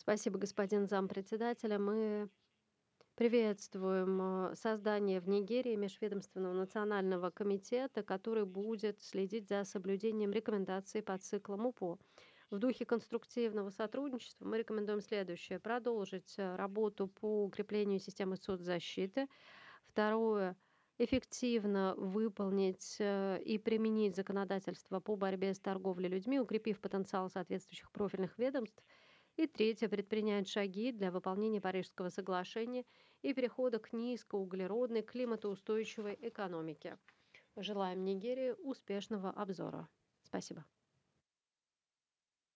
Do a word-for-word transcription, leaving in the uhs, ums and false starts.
Спасибо, господин зампредседателя. Мы приветствуем э, создание в Нигерии межведомственного национального комитета, который будет следить за соблюдением рекомендаций по циклам УПО. В духе конструктивного сотрудничества мы рекомендуем следующее: продолжить э, работу по укреплению системы соцзащиты. Второе — эффективно выполнить э, и применить законодательство по борьбе с торговлей людьми, укрепив потенциал соответствующих профильных ведомств. И третье — предпринять шаги для выполнения Парижского соглашения и перехода к низкоуглеродной, климатоустойчивой экономике. Желаем Нигерии успешного обзора. Спасибо.